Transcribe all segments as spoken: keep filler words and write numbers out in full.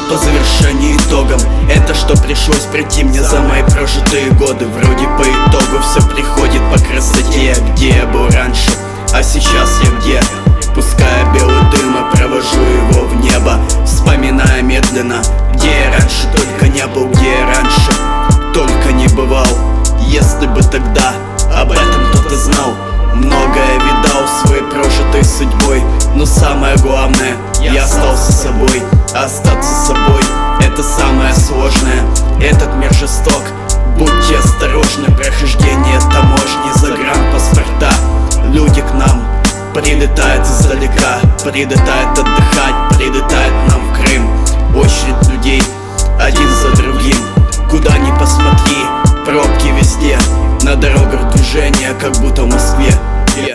по завершении итогам. Это что пришлось пройти мне за мои прожитые годы. Вроде по итогу все приходит по красоте. Где я был раньше, а сейчас я где? Пуская белый дым, я провожу его в небо, вспоминая медленно, где я раньше только не был, где я раньше только не бывал. Если бы тогда об этом кто-то знал. Многое видал своей прожитой судьбой, но самое главное, я остался собой. Остаться собой — это самое сложное. Этот мир жесток, будьте осторожны. Прохождение таможни, загранпаспорта. Люди к нам прилетают издалека, прилетают отдыхать, прилетают нам в Крым. Очередь людей один за другим. Куда ни посмотри, пробки везде. На дорогах движения, как будто в Москве. yeah.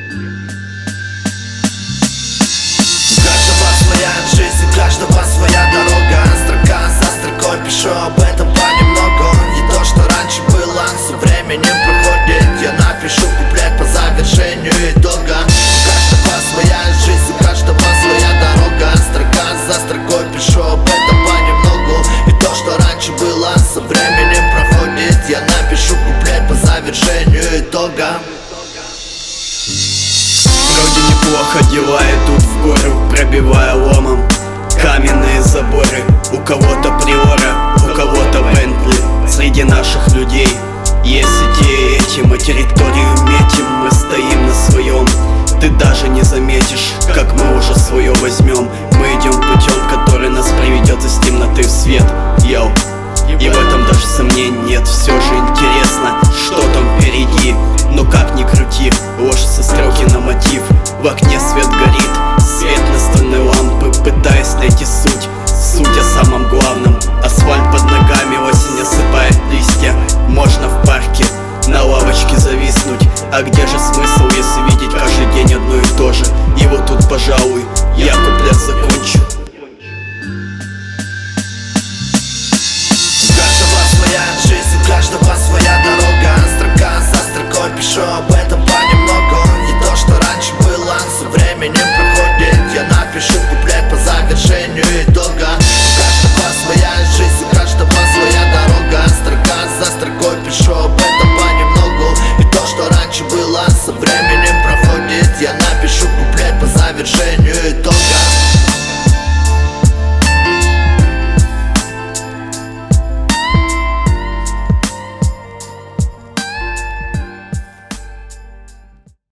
У каждого своя жизнь, у каждого своя дорога. Строка за строкой пишу об этом понемногу. Не то, что раньше было, со временем проходит. Я напишу куплет по завершению итога. У каждого своя жизнь, у каждого своя дорога. Строка за строкой пишу об этом понемногу. И то, что раньше было, со временем проходит. Я напишу куплет по завершению итога. Вроде неплохо дела идут в гору, пробивая ломом каменные заборы. У кого-то Приора, у кого-то Бентли. Среди наших людей есть и те, и эти. Мы территорию метим, мы стоим на своем. Ты даже не заметишь, как мы уже свое возьмем. Мы идем путем, который нас приведет из темноты в свет. Йоу. И в этом даже сомнений нет. Все же интересно, что там впереди. Но как ни крути, ложатся строки на мотив. В окне свет горит, свет настольной лампы, пытаясь найти суть. Суть о самом главном. Асфальт под ногами, осень осыпает листья. Можно в парке на лавочке зависнуть. А где же смысл, если видеть каждый день одно и то же? И вот тут, пожалуй, я куплет закончу. Жизнь, у каждого своя дорога. Строка за строкой пишу об этом понемногу. Не то, что раньше было, со временем проходит. Я напишу